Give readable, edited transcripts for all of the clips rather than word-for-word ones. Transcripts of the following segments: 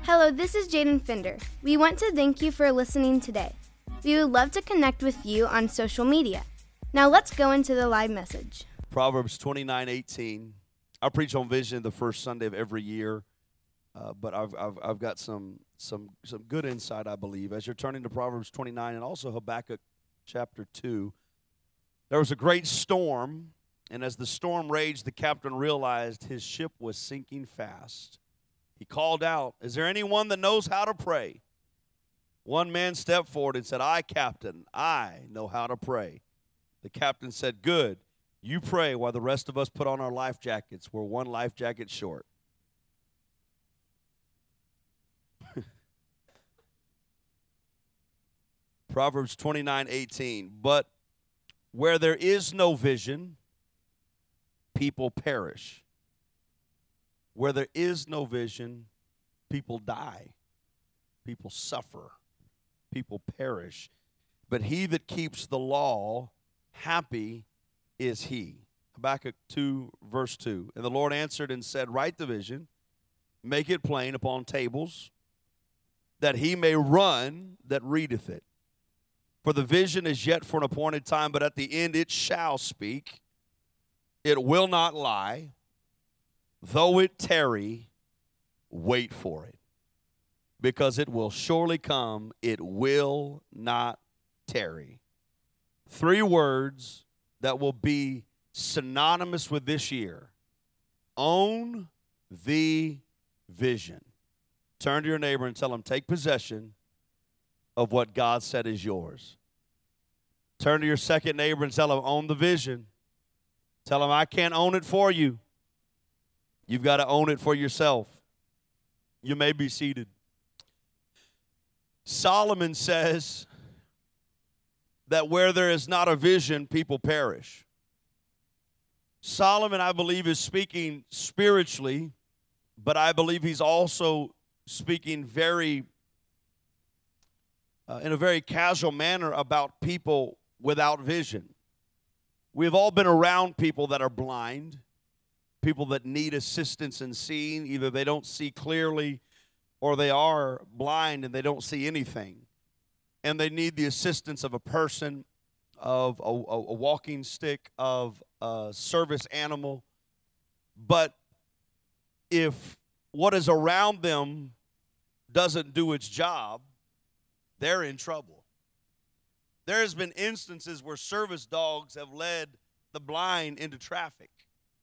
Hello, this is Jaden Fender. We want to thank you for listening today. We would love to connect with you on social media. Now let's go into the live message. Proverbs 29:18. I preach on vision the first Sunday of every year, but I've got some good insight, I believe. As you're turning to Proverbs 29 and also Habakkuk chapter 2, there was a great storm, and as the storm raged, the captain realized his ship was sinking fast. He called out, "Is there anyone that knows how to pray?" One man stepped forward and said, "I, Captain, I know how to pray." The captain said, "Good. You pray while the rest of us put on our life jackets. We're one life jacket short." Proverbs 29:18. But where there is no vision, people perish. Where there is no vision, people die. People suffer. People perish. But he that keeps the law, happy is he. Habakkuk 2, verse 2. And the Lord answered and said, "Write the vision, make it plain upon tables, that he may run that readeth it. For the vision is yet for an appointed time, but at the end it shall speak. It will not lie. Though it tarry, wait for it, because it will surely come. It will not tarry." Three words that will be synonymous with this year. Own the vision. Turn to your neighbor and tell him, take possession of what God said is yours. Turn to your second neighbor and tell him, own the vision. Tell him, I can't own it for you. You've got to own it for yourself. You may be seated. Solomon says that where there is not a vision, people perish. Solomon, I believe, is speaking spiritually, but I believe he's also speaking in a very casual manner about people without vision. We've all been around people that are blind, people that need assistance in seeing. Either they don't see clearly or they are blind and they don't see anything. And they need the assistance of a person, of a walking stick, of a service animal. But if what is around them doesn't do its job, they're in trouble. There has been instances where service dogs have led the blind into traffic.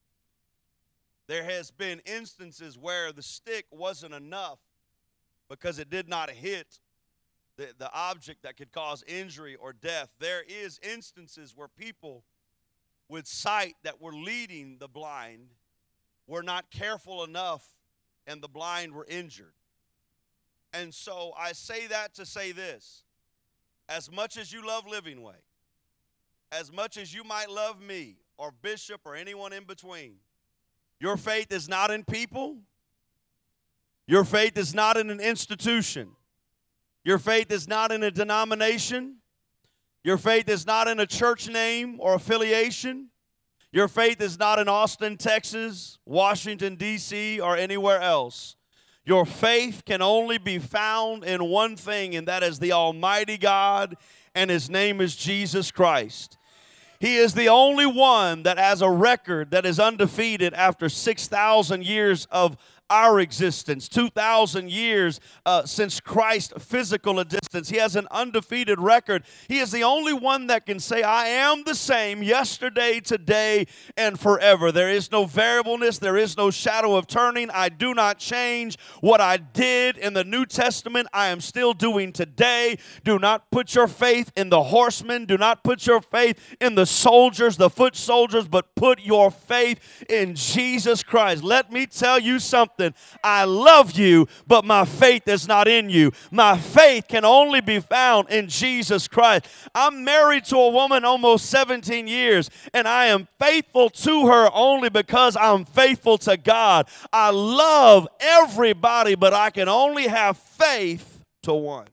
There has been instances where the stick wasn't enough because it did not hit the object that could cause injury or death. There is instances where people with sight that were leading the blind were not careful enough and the blind were injured. And so I say that to say this. As much as you love Living Way, as much as you might love me or Bishop or anyone in between, your faith is not in people. Your faith is not in an institution. Your faith is not in a denomination. Your faith is not in a church name or affiliation. Your faith is not in Austin, Texas, Washington, D.C., or anywhere else. Your faith can only be found in one thing, and that is the Almighty God, and His name is Jesus Christ. He is the only one that has a record that is undefeated after 6,000 years of our existence, 2,000 years since Christ's physical existence. He has an undefeated record. He is the only one that can say, I am the same yesterday, today, and forever. There is no variableness. There is no shadow of turning. I do not change. What I did in the New Testament, I am still doing today. Do not put your faith in the horsemen. Do not put your faith in the soldiers, the foot soldiers, but put your faith in Jesus Christ. Let me tell you something. I love you, but my faith is not in you. My faith can only be found in Jesus Christ. I'm married to a woman almost 17 years, and I am faithful to her only because I'm faithful to God. I love everybody, but I can only have faith to one,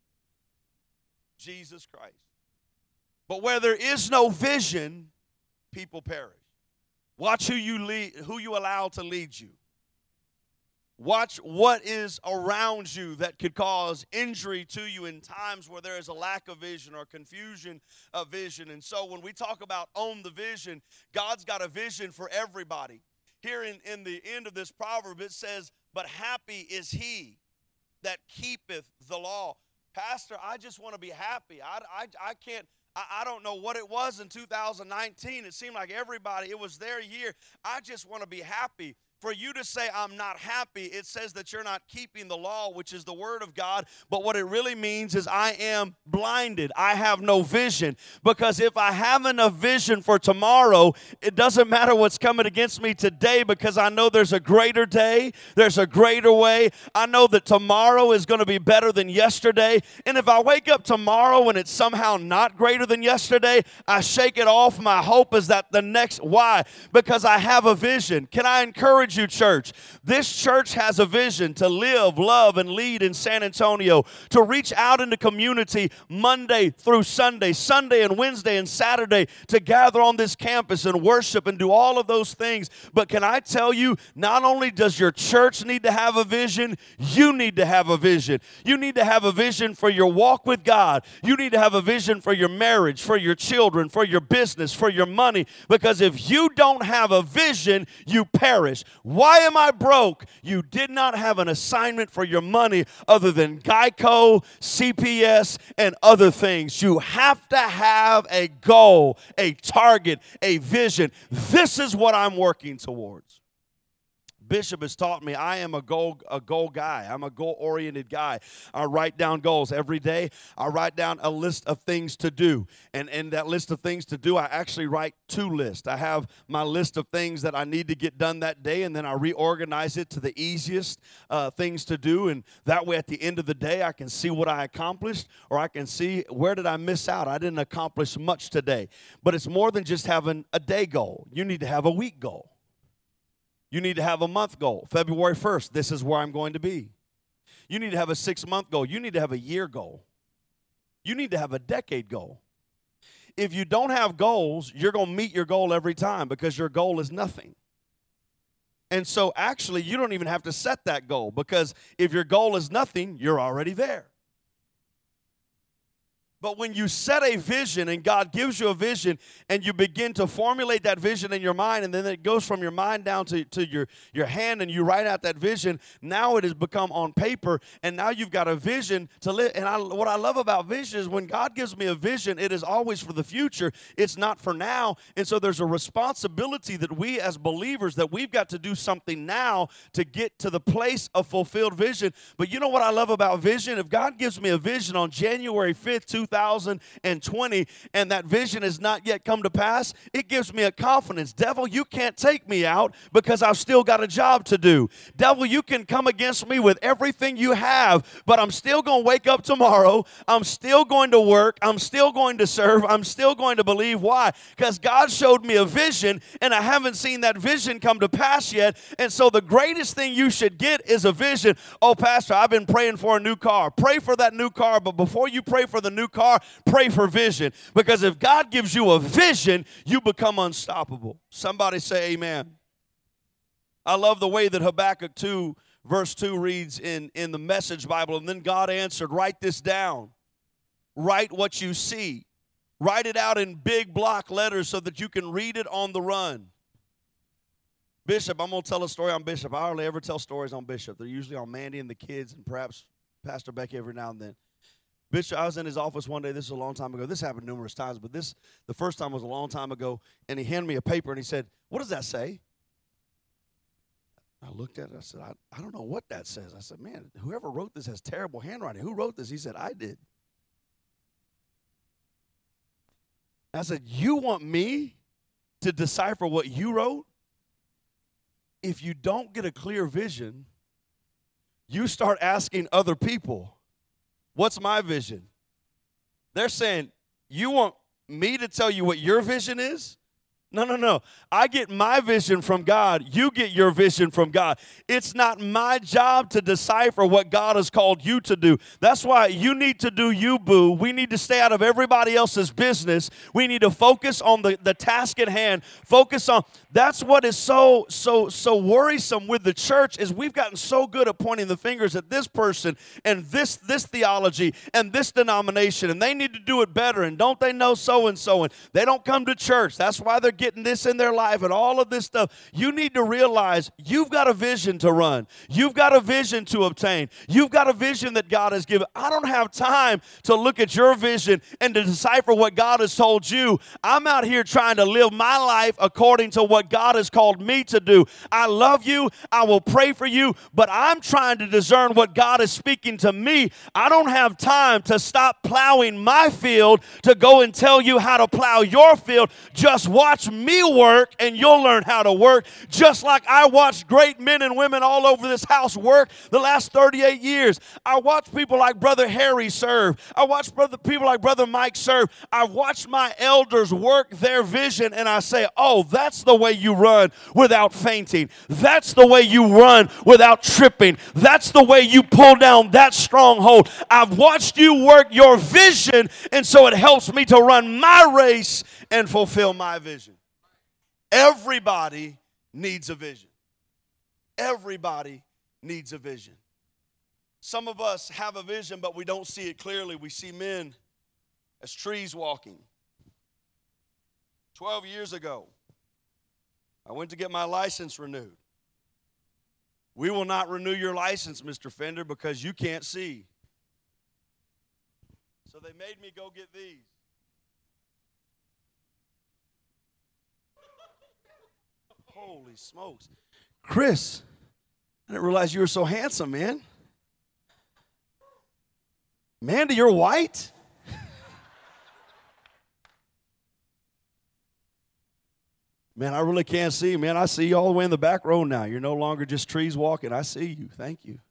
Jesus Christ. But where there is no vision, people perish. Watch who you allow to lead you. Watch what is around you that could cause injury to you in times where there is a lack of vision or confusion of vision. And so when we talk about own the vision, God's got a vision for everybody. Here in the end of this proverb, it says, but happy is he that keepeth the law. Pastor, I just want to be happy. I can't. I don't know what it was in 2019. It seemed like everybody, it was their year. I just want to be happy. For you to say I'm not happy, it says that you're not keeping the law, which is the word of God. But what it really means is I am blinded. I have no vision. Because if I have enough vision for tomorrow, it doesn't matter what's coming against me today, because I know there's a greater day. There's a greater way. I know that tomorrow is going to be better than yesterday. And if I wake up tomorrow and it's somehow not greater than yesterday, I shake it off. My hope is that the next, why? Because I have a vision. Can I encourage you, church? This church has a vision to live, love, and lead in San Antonio, to reach out into community Monday through Sunday, Sunday and Wednesday and Saturday, to gather on this campus and worship and do all of those things. But can I tell you, not only does your church need to have a vision, you need to have a vision. You need to have a vision for your walk with God. You need to have a vision for your marriage, for your children, for your business, for your money. Because if you don't have a vision, you perish. Why am I broke? You did not have an assignment for your money other than Geico, CPS, and other things. You have to have a goal, a target, a vision. This is what I'm working towards. Bishop has taught me I am a goal guy. I'm a goal-oriented guy. I write down goals every day. I write down a list of things to do. And in that list of things to do, I actually write two lists. I have my list of things that I need to get done that day, and then I reorganize it to the easiest things to do. And that way, at the end of the day, I can see what I accomplished, or I can see where did I miss out. I didn't accomplish much today. But it's more than just having a day goal. You need to have a week goal. You need to have a month goal. February 1st, this is where I'm going to be. You need to have a 6-month goal. You need to have a year goal. You need to have a decade goal. If you don't have goals, you're going to meet your goal every time because your goal is nothing. And so actually, you don't even have to set that goal, because if your goal is nothing, you're already there. But when you set a vision and God gives you a vision and you begin to formulate that vision in your mind, and then it goes from your mind down to your hand and you write out that vision, now it has become on paper, and now you've got a vision to live. And what I love about vision is when God gives me a vision, it is always for the future. It's not for now. And so there's a responsibility that we as believers, that we've got to do something now to get to the place of fulfilled vision. But you know what I love about vision? If God gives me a vision on January 5th, 2020, and that vision has not yet come to pass, it gives me a confidence. Devil, you can't take me out because I've still got a job to do. Devil, you can come against me with everything you have, but I'm still going to wake up tomorrow. I'm still going to work. I'm still going to serve. I'm still going to believe. Why? Because God showed me a vision, and I haven't seen that vision come to pass yet. And so the greatest thing you should get is a vision. Oh, Pastor, I've been praying for a new car. Pray for that new car, but before you pray for the new car, pray for vision. Because if God gives you a vision, you become unstoppable. Somebody say amen. I love the way that Habakkuk 2 verse 2 reads in the Message Bible. And then God answered, write this down. Write what you see. Write it out in big block letters so that you can read it on the run. Bishop, I'm going to tell a story on Bishop. I hardly ever tell stories on Bishop. They're usually on Mandy and the kids and perhaps Pastor Becky every now and then. Bishop, I was in his office one day. This is a long time ago. This happened numerous times, but the first time was a long time ago, and he handed me a paper, and he said, what does that say? I looked at it. I said, I don't know what that says. I said, man, whoever wrote this has terrible handwriting. Who wrote this? He said, I did. I said, you want me to decipher what you wrote? If you don't get a clear vision, you start asking other people, what's my vision? They're saying, you want me to tell you what your vision is? No. I get my vision from God. You get your vision from God. It's not my job to decipher what God has called you to do. That's why you need to do you, boo. We need to stay out of everybody else's business. We need to focus on the task at hand. Focus on, that's what is so worrisome with the church is we've gotten so good at pointing the fingers at this person and this theology and this denomination, and they need to do it better, and don't they know so-and-so, and they don't come to church. That's why they're getting this in their life and all of this stuff. You need to realize you've got a vision to run. You've got a vision to obtain. You've got a vision that God has given. I don't have time to look at your vision and to decipher what God has told you. I'm out here trying to live my life according to what God has called me to do. I love you. I will pray for you, but I'm trying to discern what God is speaking to me. I don't have time to stop plowing my field to go and tell you how to plow your field. Just watch me work and you'll learn how to work, just like I watched great men and women all over this house work the last 38 years. I watched people like Brother Harry serve. I watched people like Brother Mike serve. I watched my elders work their vision, and I say, oh, that's the way you run without fainting. That's the way you run without tripping. That's the way you pull down that stronghold. I've watched you work your vision, and so it helps me to run my race and fulfill my vision. Everybody needs a vision. Everybody needs a vision. Some of us have a vision, but we don't see it clearly. We see men as trees walking. 12 years ago, I went to get my license renewed. We will not renew your license, Mr. Fender, because you can't see. So they made me go get these. Holy smokes. Chris, I didn't realize you were so handsome, man. Mandy, you're white? Man, I really can't see. Man, I see you all the way in the back row now. You're no longer just trees walking. I see you. Thank you.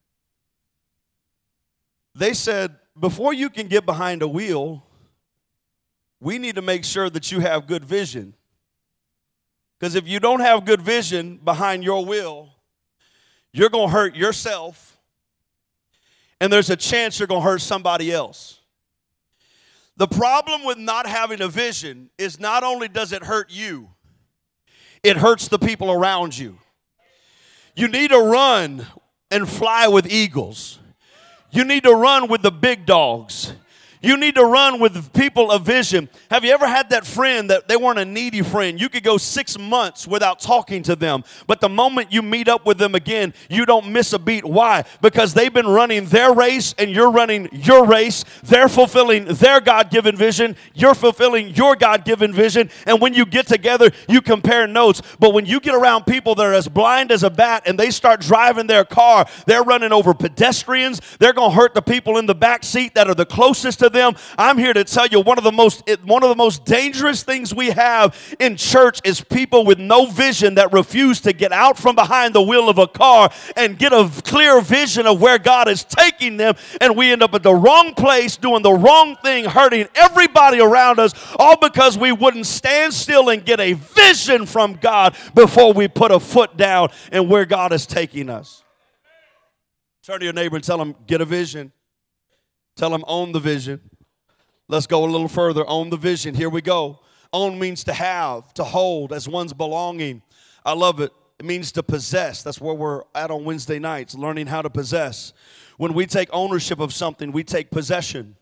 They said, before you can get behind a wheel, we need to make sure that you have good vision. Because if you don't have good vision behind your wheel, you're going to hurt yourself, and there's a chance you're going to hurt somebody else. The problem with not having a vision is not only does it hurt you, it hurts the people around you. You need to run and fly with eagles. You need to run with the big dogs. You need to run with people of vision. Have you ever had that friend that they weren't a needy friend? You could go 6 months without talking to them, but the moment you meet up with them again, you don't miss a beat. Why? Because they've been running their race and you're running your race. They're fulfilling their God-given vision. You're fulfilling your God-given vision. And when you get together, you compare notes. But when you get around people that are as blind as a bat and they start driving their car, they're running over pedestrians. They're going to hurt the people in the back seat that are the closest to them. I'm here to tell you one of the most dangerous things we have in church is people with no vision that refuse to get out from behind the wheel of a car and get a clear vision of where God is taking them, and we end up at the wrong place doing the wrong thing, hurting everybody around us, all because we wouldn't stand still and get a vision from God before we put a foot down and where God is taking us. Turn to your neighbor and tell them, get a vision. Tell them, own the vision. Let's go a little further. Own the vision. Here we go. Own means to have, to hold as one's belonging. I love it. It means to possess. That's where we're at on Wednesday nights, learning how to possess. When we take ownership of something, we take possession.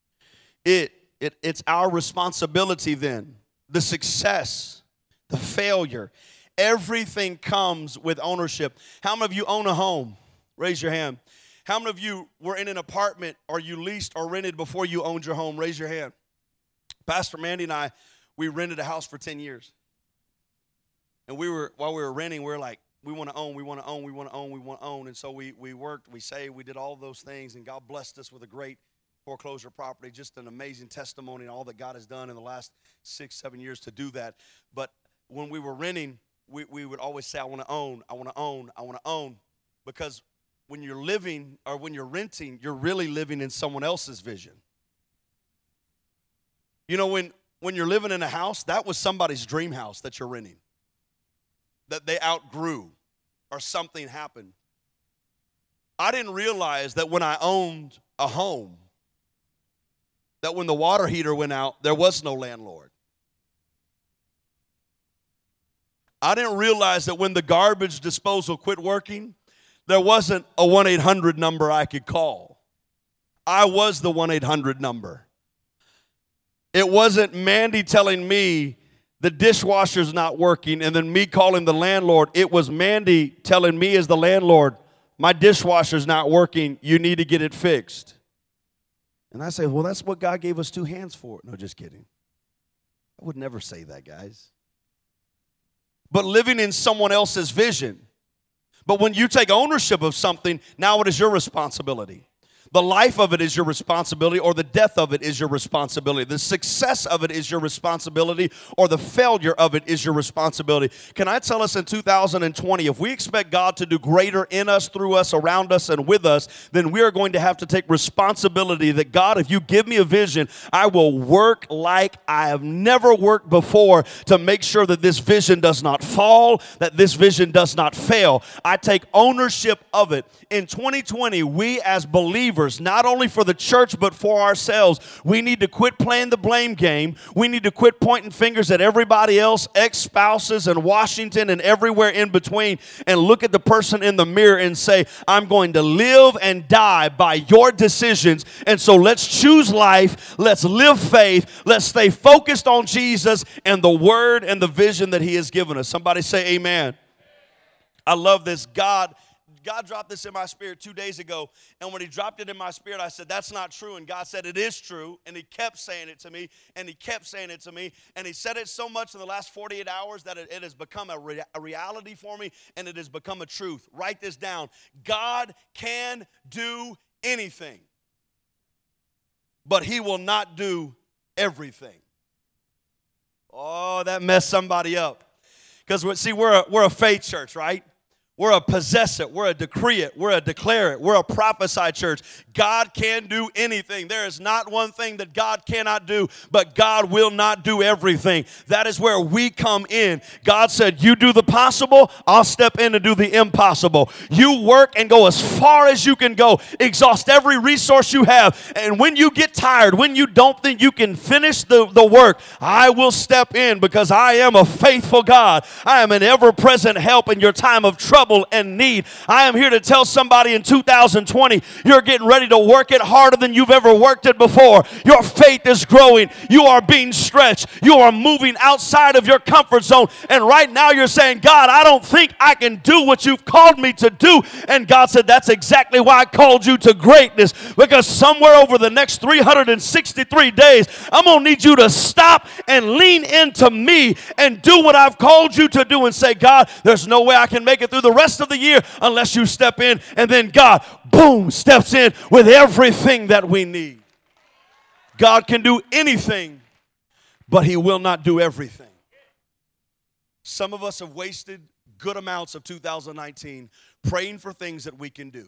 It's our responsibility then. The success, the failure, everything comes with ownership. How many of you own a home? Raise your hand. How many of you were in an apartment or you leased or rented before you owned your home? Raise your hand. Pastor Mandy and I, we rented a house for 10 years. And while we were renting, we were like, we want to own, we want to own, we want to own, we want to own. And so we worked, we saved, we did all those things, and God blessed us with a great foreclosure property, just an amazing testimony and all that God has done in the last 6-7 years to do that. But when we were renting, we would always say, I want to own, I want to own, I want to own. Because when you're living or when you're renting, you're really living in someone else's vision. You know, when when you're living in a house, that was somebody's dream house that you're renting, that they outgrew or something happened. I didn't realize that when I owned a home, that when the water heater went out, there was no landlord. I didn't realize that when the garbage disposal quit working, there wasn't a 1-800 number I could call. I was the 1-800 number. It wasn't Mandy telling me the dishwasher's not working and then me calling the landlord. It was Mandy telling me as the landlord, my dishwasher's not working, you need to get it fixed. And I say, well, that's what God gave us 2 hands for. No, just kidding. I would never say that, guys. But living in someone else's vision. But when you take ownership of something, now it is your responsibility. The life of it is your responsibility, or the death of it is your responsibility. The success of it is your responsibility, or the failure of it is your responsibility. Can I tell us in 2020, if we expect God to do greater in us, through us, around us, and with us, then we are going to have to take responsibility that, God, if you give me a vision, I will work like I have never worked before to make sure that this vision does not fall, that this vision does not fail. I take ownership of it. In 2020, we as believers, not only for the church but for ourselves, we need to quit playing the blame game. We need to quit pointing fingers at everybody else, ex-spouses and Washington and everywhere in between, and look at the person in the mirror and say, I'm going to live and die by your decisions. And so let's choose life, let's live faith, let's stay focused on Jesus and the word and the vision that he has given us. Somebody say amen. I love this. God dropped this in my spirit 2 days ago, and when he dropped it in my spirit, I said, that's not true, and God said, it is true, and he kept saying it to me, and he kept saying it to me, and he said it so much in the last 48 hours that it has become a reality for me, and it has become a truth. Write this down. God can do anything, but he will not do everything. Oh, that messed somebody up. Because, see, we're a faith church, right? We're a possess it. We're a decree it. We're a declare it. We're a prophesy church. God can do anything. There is not one thing that God cannot do, but God will not do everything. That is where we come in. God said, you do the possible, I'll step in and do the impossible. You work and go as far as you can go. Exhaust every resource you have. And when you get tired, when you don't think you can finish the work, I will step in because I am a faithful God. I am an ever-present help in your time of trouble and need. I am here to tell somebody in 2020, you're getting ready to work it harder than you've ever worked it before. Your faith is growing. You are being stretched. You are moving outside of your comfort zone. And right now you're saying, God, I don't think I can do what you've called me to do. And God said, that's exactly why I called you to greatness. Because somewhere over the next 363 days, I'm going to need you to stop and lean into me and do what I've called you to do and say, God, there's no way I can make it through the rest of the year unless you step in. And then God, boom, steps in with everything that we need. God can do anything, but he will not do everything. Some of us have wasted good amounts of 2019 praying for things that we can do.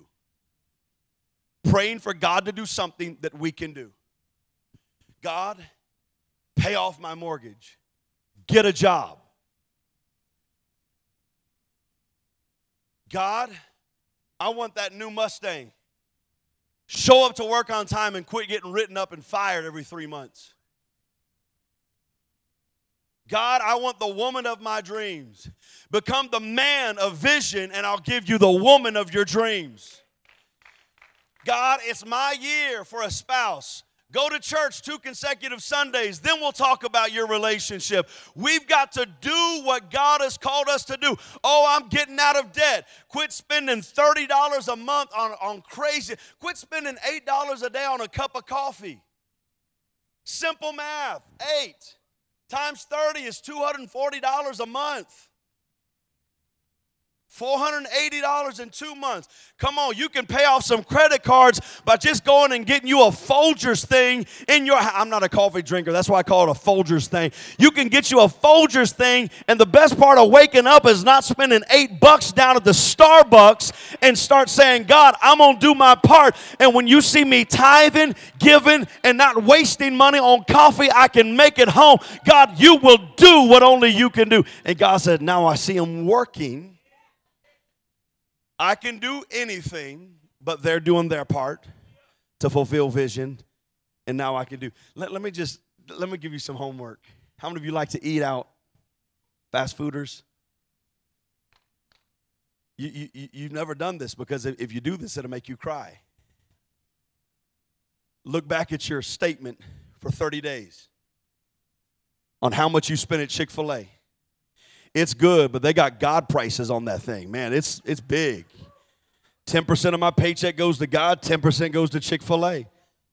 Praying for God to do something that we can do. God, pay off my mortgage. Get a job. God, I want that new Mustang. Show up to work on time and quit getting written up and fired every 3 months. God, I want the woman of my dreams. Become the man of vision, and I'll give you the woman of your dreams. God, it's my year for a spouse. Go to church 2 consecutive Sundays. Then we'll talk about your relationship. We've got to do what God has called us to do. Oh, I'm getting out of debt. Quit spending $30 a month on crazy. Quit spending $8 a day on a cup of coffee. Simple math. 8 times 30 is $240 a month. $480 in 2 months. Come on, you can pay off some credit cards by just going and getting you a Folgers thing in your house. I'm not a coffee drinker. That's why I call it a Folgers thing. You can get you a Folgers thing, and the best part of waking up is not spending $8 down at the Starbucks and start saying, God, I'm going to do my part. And when you see me tithing, giving, and not wasting money on coffee, I can make it home. God, you will do what only you can do. And God said, now I see him working. I can do anything, but they're doing their part to fulfill vision, and now I can do. Let me give you some homework. How many of you like to eat out? Fast fooders? You've never done this, because if you do this, it'll make you cry. Look back at your statement for 30 days on how much you spent at Chick-fil-A. It's good, but they got God prices on that thing. Man, it's big. 10% of my paycheck goes to God, 10% goes to Chick-fil-A.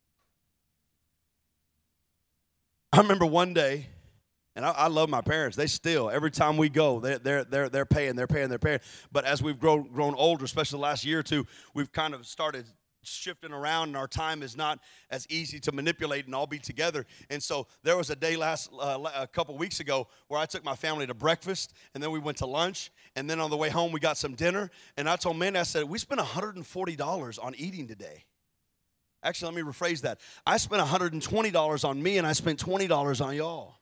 I remember one day, and I love my parents. They still, every time we go, they're paying. But as we've grown older, especially the last year or two, we've kind of started shifting around, and our time is not as easy to manipulate and all be together. And so there was a day a couple weeks ago where I took my family to breakfast, and then we went to lunch, and then on the way home we got some dinner. And I told Mandy, I said, we spent $140 on eating today. Actually, let me rephrase that. I spent $120 on me, and I spent $20 on y'all.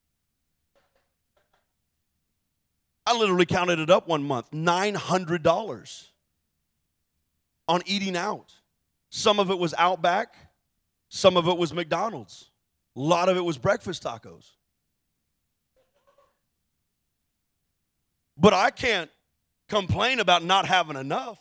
I literally counted it up one month, $900 on eating out. Some of it was Outback. Some of it was McDonald's. A lot of it was breakfast tacos. But I can't complain about not having enough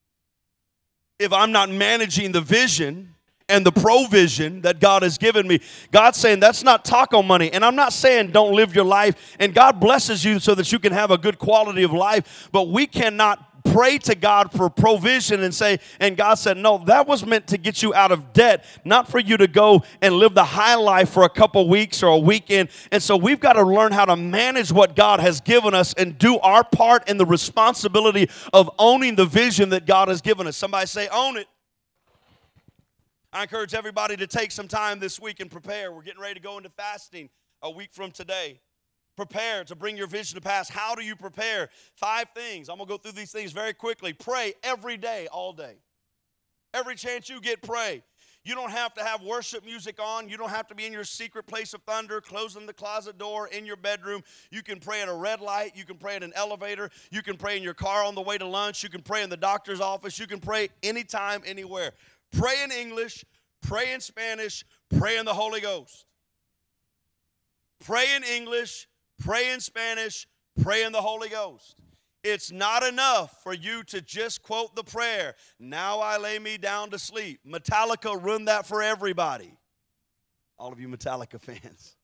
if I'm not managing the vision and the provision that God has given me. God's saying that's not taco money. And I'm not saying don't live your life. And God blesses you so that you can have a good quality of life. But we cannot pray to God for provision and say, and God said, no, that was meant to get you out of debt, not for you to go and live the high life for a couple weeks or a weekend. And so we've got to learn how to manage what God has given us and do our part in the responsibility of owning the vision that God has given us. Somebody say, own it. I encourage everybody to take some time this week and prepare. We're getting ready to go into fasting a week from today. Prepare to bring your vision to pass. How do you prepare? 5 things. I'm going to go through these things very quickly. Pray every day, all day. Every chance you get, pray. You don't have to have worship music on. You don't have to be in your secret place of thunder, closing the closet door, in your bedroom. You can pray at a red light. You can pray at an elevator. You can pray in your car on the way to lunch. You can pray in the doctor's office. You can pray anytime, anywhere. Pray in English. Pray in Spanish. Pray in the Holy Ghost. Pray in English. Pray in Spanish, pray in the Holy Ghost. It's not enough for you to just quote the prayer, now I lay me down to sleep. Metallica ruined that for everybody. All of you Metallica fans.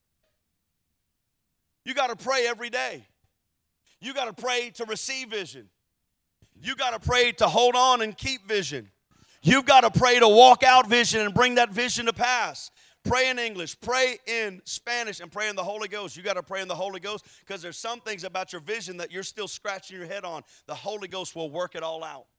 You got to pray every day. You got to pray to receive vision. You got to pray to hold on and keep vision. You've got to pray to walk out vision and bring that vision to pass. Pray in English, pray in Spanish, and pray in the Holy Ghost. You got to pray in the Holy Ghost because there's some things about your vision that you're still scratching your head on. The Holy Ghost will work it all out.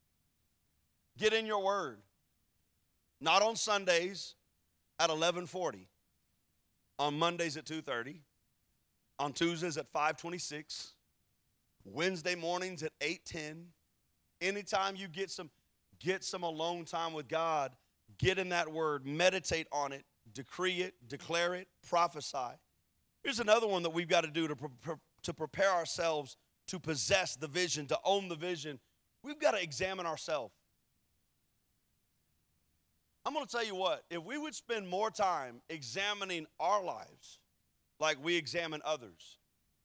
Get in your word. Not on Sundays at 11:40. On Mondays at 2:30. On Tuesdays at 5:26. Wednesday mornings at 8:10. Anytime you get some alone time with God, get in that word, meditate on it, decree it, declare it, prophesy. Here's another one that we've got to do to prepare ourselves to possess the vision, to own the vision. We've got to examine ourselves. I'm going to tell you what, if we would spend more time examining our lives like we examine others,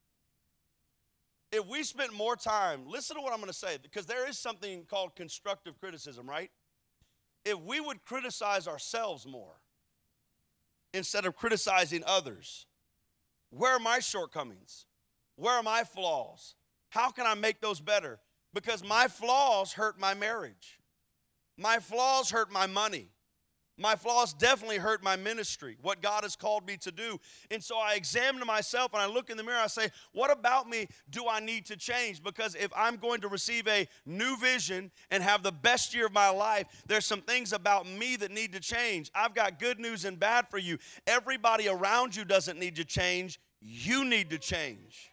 if we spent more time, listen to what I'm going to say, because there is something called constructive criticism, right? If we would criticize ourselves more instead of criticizing others, where are my shortcomings? Where are my flaws? How can I make those better? Because my flaws hurt my marriage. My flaws hurt my money. My flaws definitely hurt my ministry, what God has called me to do. And so I examine myself and I look in the mirror. I say, what about me do I need to change? Because if I'm going to receive a new vision and have the best year of my life, there's some things about me that need to change. I've got good news and bad for you. Everybody around you doesn't need to change. You need to change.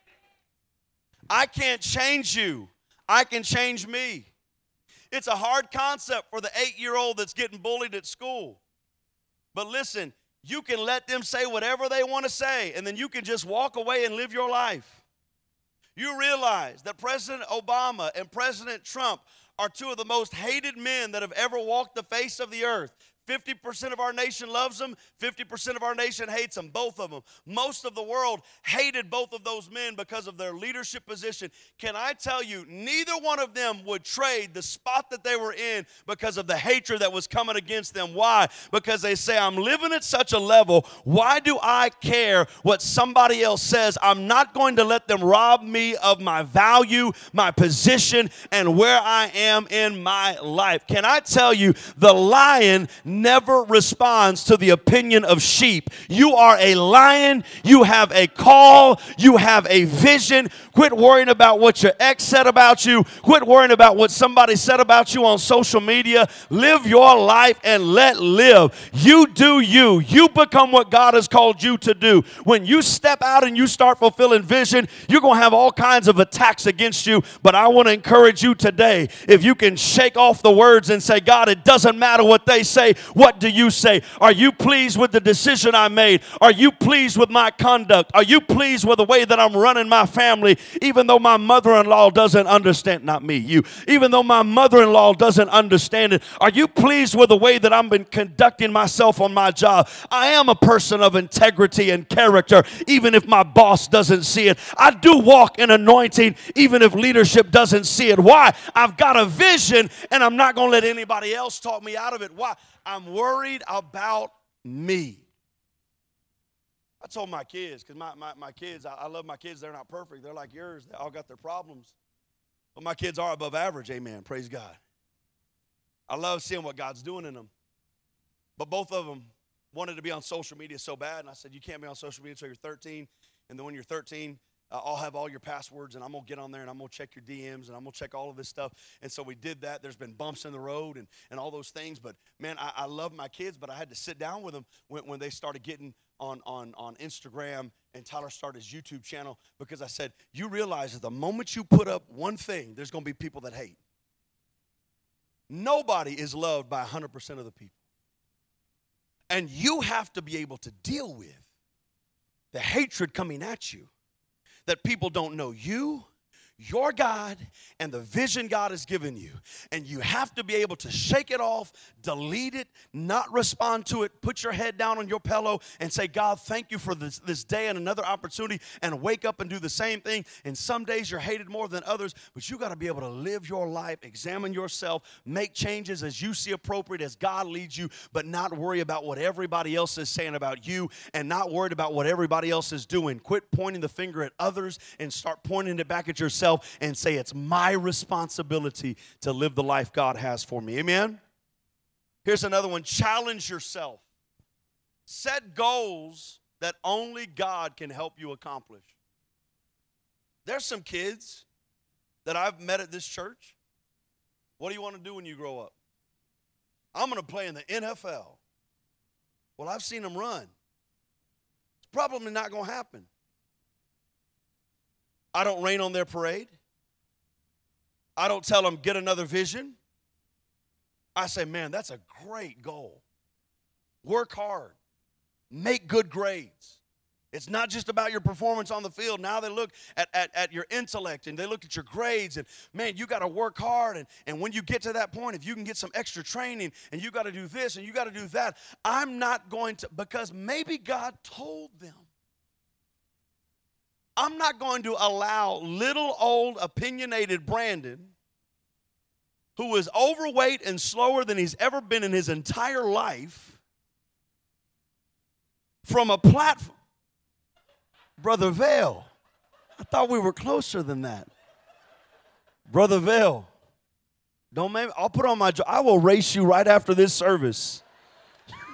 I can't change you. I can change me. It's a hard concept for the 8-year-old that's getting bullied at school. But listen, you can let them say whatever they want to say, and then you can just walk away and live your life. You realize that President Obama and President Trump are two of the most hated men that have ever walked the face of the earth. 50% of our nation loves them, 50% of our nation hates them, both of them. Most of the world hated both of those men because of their leadership position. Can I tell you, neither one of them would trade the spot that they were in because of the hatred that was coming against them. Why? Because they say, I'm living at such a level, why do I care what somebody else says? I'm not going to let them rob me of my value, my position, and where I am in my life. Can I tell you, the lion never responds to the opinion of sheep. You are a lion. You have a call. You have a vision. Quit worrying about what your ex said about you. Quit worrying about what somebody said about you on social media. Live your life and let live. You do you. You become what God has called you to do. When you step out and you start fulfilling vision, you're going to have all kinds of attacks against you. But I want to encourage you today, if you can shake off the words and say, God, it doesn't matter what they say. What do you say? Are you pleased with the decision I made? Are you pleased with my conduct? Are you pleased with the way that I'm running my family? Even though my mother-in-law doesn't understand, not me, you. Even though my mother-in-law doesn't understand it, are you pleased with the way that I've been conducting myself on my job? I am a person of integrity and character, even if my boss doesn't see it. I do walk in anointing, even if leadership doesn't see it. Why? I've got a vision, and I'm not going to let anybody else talk me out of it. Why? I'm worried about me. I told my kids, because my kids, I love my kids. They're not perfect. They're like yours. They all got their problems. But my kids are above average, amen. Praise God. I love seeing what God's doing in them. But both of them wanted to be on social media so bad. And I said, you can't be on social media until you're 13. And then when you're 13, I'll have all your passwords, and I'm going to get on there, and I'm going to check your DMs, and I'm going to check all of this stuff. And so we did that. There's been bumps in the road and all those things. But, man, I love my kids, but I had to sit down with them when they started getting on Instagram, and Tyler started his YouTube channel, because I said, you realize that the moment you put up one thing, there's going to be people that hate. Nobody is loved by 100% of the people. And you have to be able to deal with the hatred coming at you. That people don't know you, your God, and the vision God has given you. And you have to be able to shake it off, delete it, not respond to it, put your head down on your pillow and say, God, thank you for this day and another opportunity, and wake up and do the same thing. And some days you're hated more than others, but you got to be able to live your life, examine yourself, make changes as you see appropriate, as God leads you, but not worry about what everybody else is saying about you, and not worried about what everybody else is doing. Quit pointing the finger at others and start pointing it back at yourself and say, it's my responsibility to live the life God has for me. Amen? Here's another one. Challenge yourself. Set goals that only God can help you accomplish. There's some kids that I've met at this church. What do you want to do when you grow up? I'm going to play in the NFL. Well, I've seen them run. It's probably not going to happen. I don't rain on their parade. I don't tell them, get another vision. I say, man, that's a great goal. Work hard. Make good grades. It's not just about your performance on the field. Now they look at your intellect, and they look at your grades, and, man, you got to work hard. And when you get to that point, if you can get some extra training, and you got to do this, and you got to do that, I'm not going to, because maybe God told them. I'm not going to allow little old opinionated Brandon, who is overweight and slower than he's ever been in his entire life, from a platform. Brother Vale, I thought we were closer than that. Brother Vale, don't make, I'll put on my, I will race you right after this service.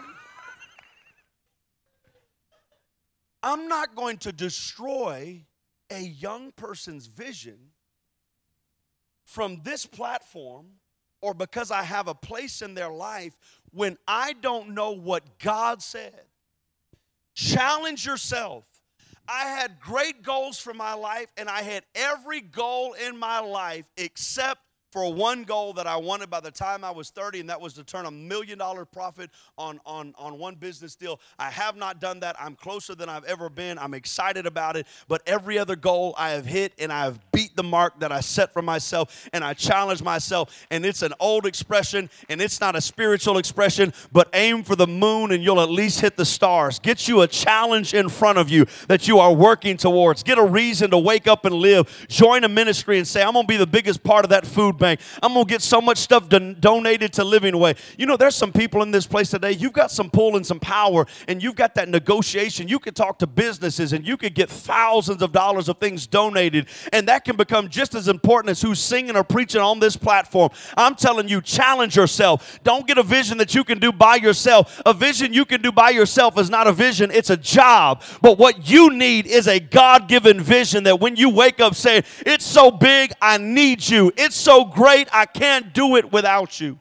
I'm not going to destroy a young person's vision from this platform or because I have a place in their life when I don't know what God said. Challenge yourself. I had great goals for my life, and I had every goal in my life except for one goal that I wanted by the time I was 30, and that was to turn $1 million profit on one business deal. I have not done that. I'm closer than I've ever been. I'm excited about it. But every other goal I have hit, and I have beat the mark that I set for myself, and I challenge myself. And it's an old expression, and it's not a spiritual expression, but aim for the moon, and you'll at least hit the stars. Get you a challenge in front of you that you are working towards. Get a reason to wake up and live. Join a ministry and say, I'm going to be the biggest part of that food bank. I'm going to get so much stuff donated to Living Way. You know, there's some people in this place today. You've got some pull and some power, and you've got that negotiation. You could talk to businesses, and you could get thousands of dollars of things donated, and that can become just as important as who's singing or preaching on this platform. I'm telling you, challenge yourself. Don't get a vision that you can do by yourself. A vision you can do by yourself is not a vision. It's a job. But what you need is a God-given vision that when you wake up saying, it's so big, I need you. It's so great, I can't do it without you.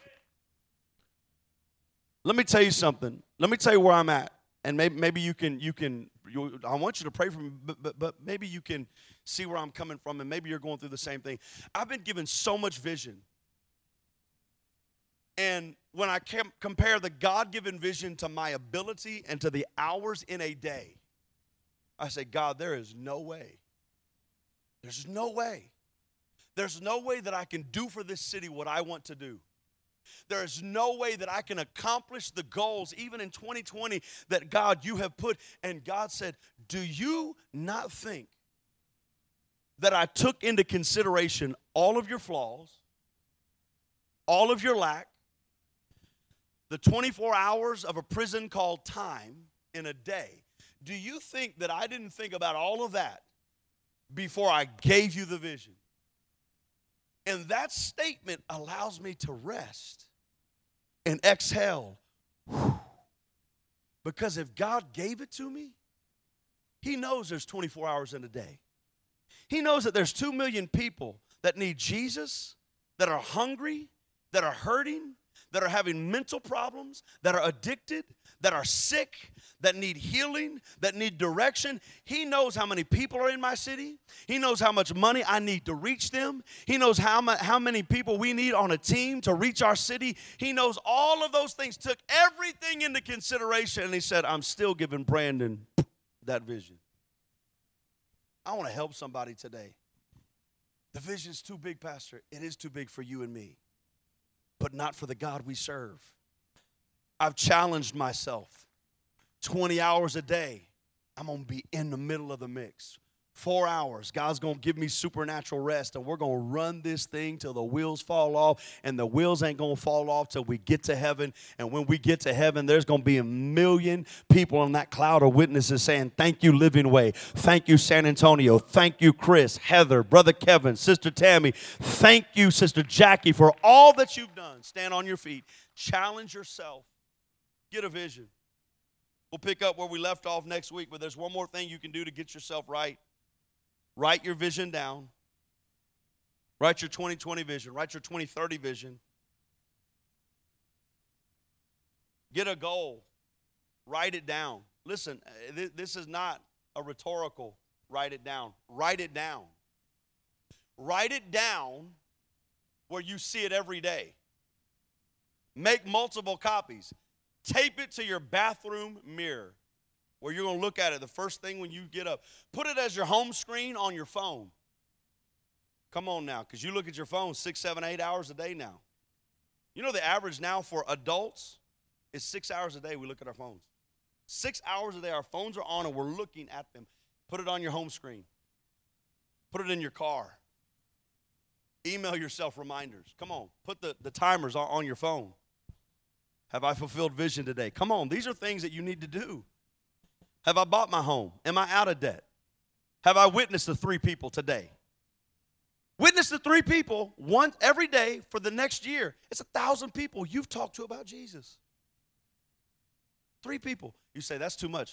Let me tell you something. Let me tell you where I'm at. And maybe I want you to pray for me, but maybe you can see where I'm coming from, and maybe you're going through the same thing. I've been given so much vision. And when I compare the God-given vision to my ability and to the hours in a day, I say, God, there is no way. There's no way. There's no way that I can do for this city what I want to do. There is no way that I can accomplish the goals, even in 2020, that God, you have put. And God said, do you not think that I took into consideration all of your flaws, all of your lack, the 24 hours of a prison called time in a day? Do you think that I didn't think about all of that before I gave you the vision? And that statement allows me to rest and exhale. Because if God gave it to me, He knows there's 24 hours in a day. He knows that there's 2 million people that need Jesus, that are hungry, that are hurting, that are having mental problems, that are addicted, that are sick, that need healing, that need direction. He knows how many people are in my city. He knows how much money I need to reach them. He knows how many people we need on a team to reach our city. He knows all of those things, took everything into consideration, and He said, I'm still giving Brandon that vision. I want to help somebody today. The vision's too big, Pastor. It is too big for you and me, but not for the God we serve. I've challenged myself. 20 hours a day, I'm going to be in the middle of the mix. 4 hours, God's going to give me supernatural rest, and we're going to run this thing till the wheels fall off, and the wheels ain't going to fall off till we get to heaven. And when we get to heaven, there's going to be 1 million people in that cloud of witnesses saying, thank you, Living Way. Thank you, San Antonio. Thank you, Chris, Heather, Brother Kevin, Sister Tammy. Thank you, Sister Jackie, for all that you've done. Stand on your feet. Challenge yourself. Get a vision. We'll pick up where we left off next week, but there's one more thing you can do to get yourself right. Write your vision down. Write your 2020 vision. Write your 2030 vision. Get a goal. Write it down. Listen, this is not a rhetorical write it down. Write it down. Write it down where you see it every day. Make multiple copies. Tape it to your bathroom mirror where you're going to look at it the first thing when you get up. Put it as your home screen on your phone. Come on now, because you look at your phone 6, 7, 8 hours a day now. You know the average now for adults is 6 hours a day we look at our phones. 6 hours a day our phones are on and we're looking at them. Put it on your home screen. Put it in your car. Email yourself reminders. Come on, put the timers on your phone. Have I fulfilled vision today? Come on, these are things that you need to do. Have I bought my home? Am I out of debt? Have I witnessed to 3 people today? Witness to 3 people once every day for the next year. It's 1,000 people you've talked to about Jesus. 3 people. You say, that's too much.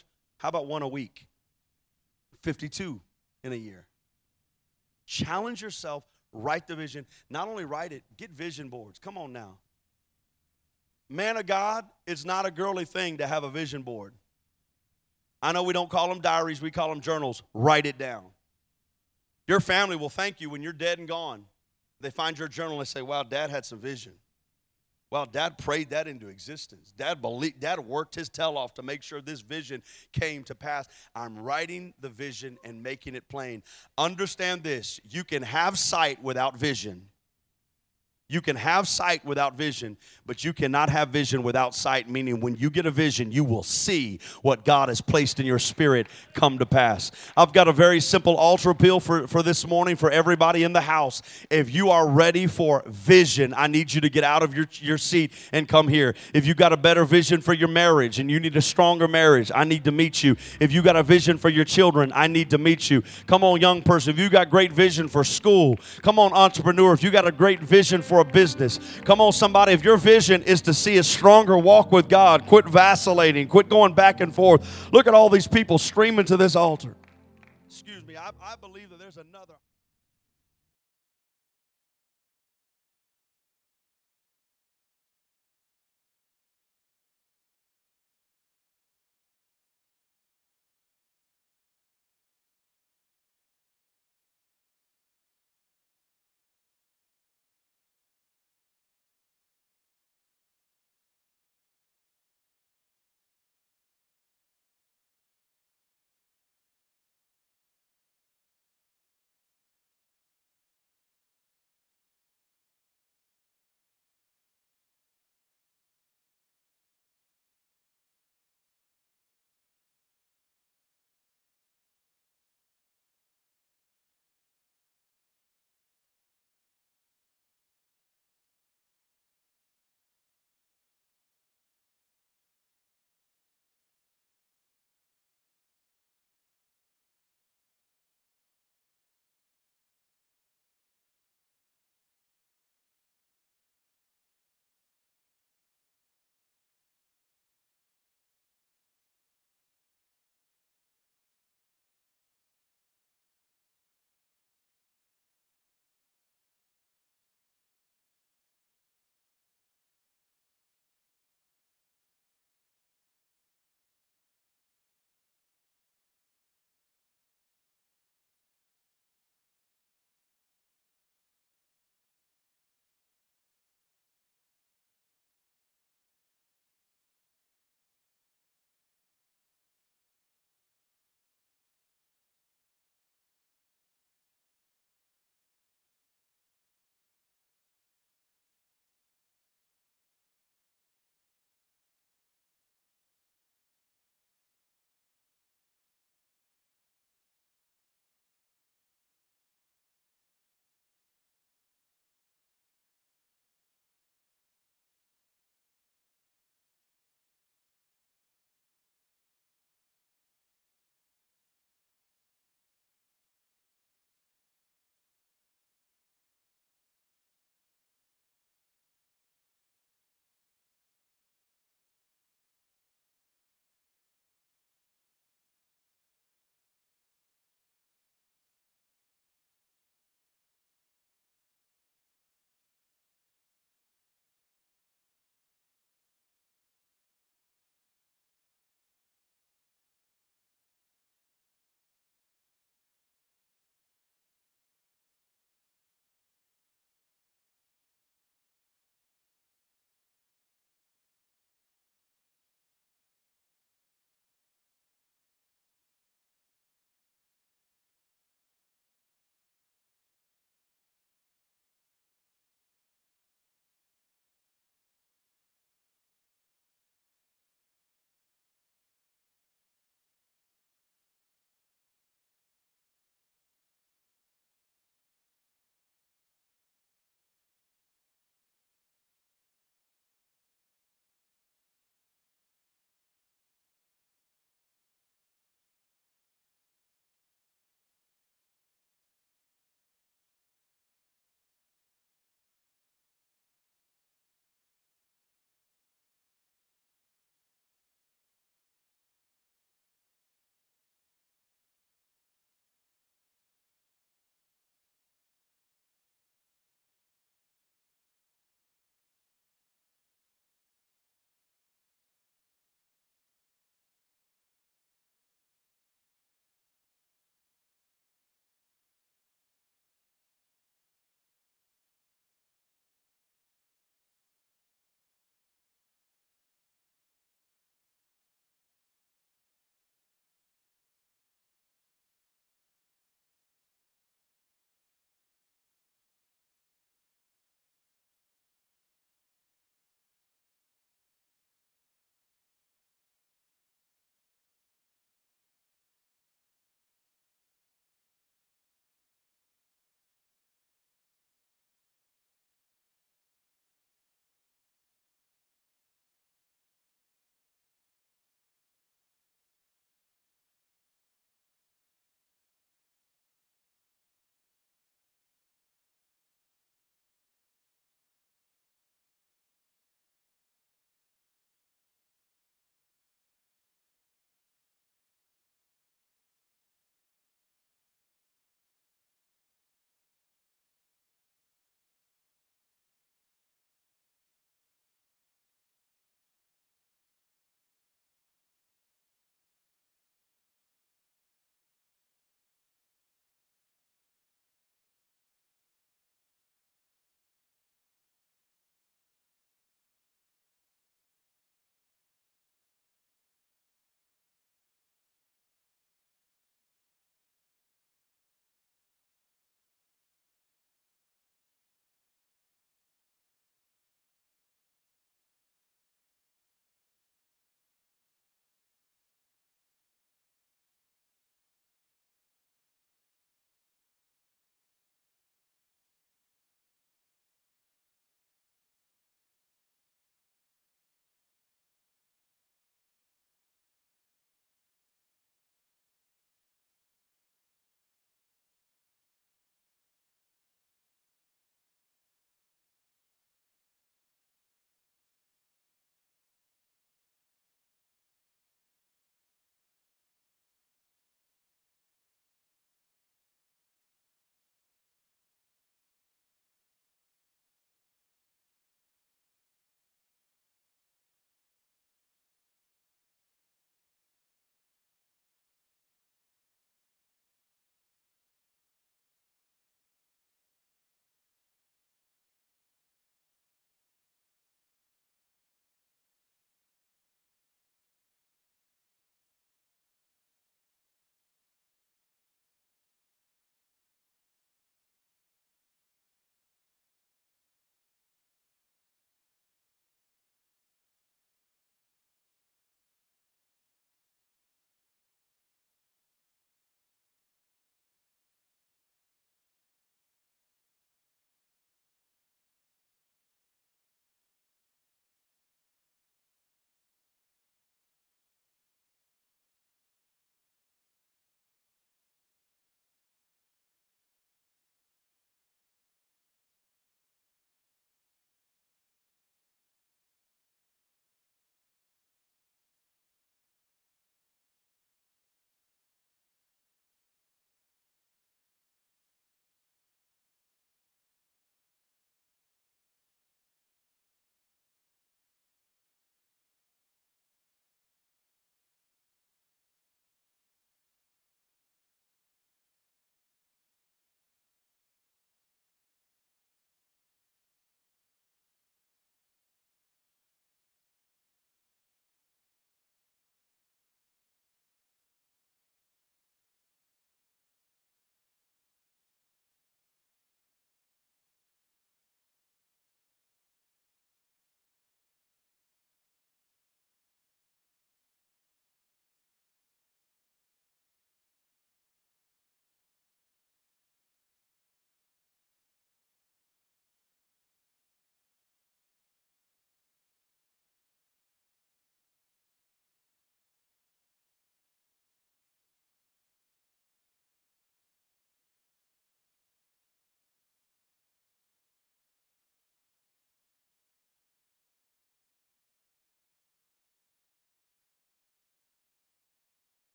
How about one a week? 52 in a year. Challenge yourself. Write the vision. Not only write it, get vision boards. Come on now. Man of God, it's not a girly thing to have a vision board. I know we don't call them diaries, we call them journals. Write it down. Your family will thank you when you're dead and gone. They find your journal and say, wow, Dad had some vision. Well, Dad prayed that into existence. Dad worked his tail off to make sure this vision came to pass. I'm writing the vision and making it plain. Understand this. You can have sight without vision. You can have sight without vision, but you cannot have vision without sight, meaning when you get a vision, you will see what God has placed in your spirit come to pass. I've got a very simple altar appeal for this morning for everybody in the house. If you are ready for vision, I need you to get out of your seat and come here. If you got a better vision for your marriage and you need a stronger marriage, I need to meet you. If you got a vision for your children, I need to meet you. Come on, young person. If you got great vision for school, come on, entrepreneur. If you got a great vision for a business. Come on, somebody. If your vision is to see a stronger walk with God, quit vacillating, quit going back and forth. Look at all these people streaming to this altar. Excuse me. I believe that there's another.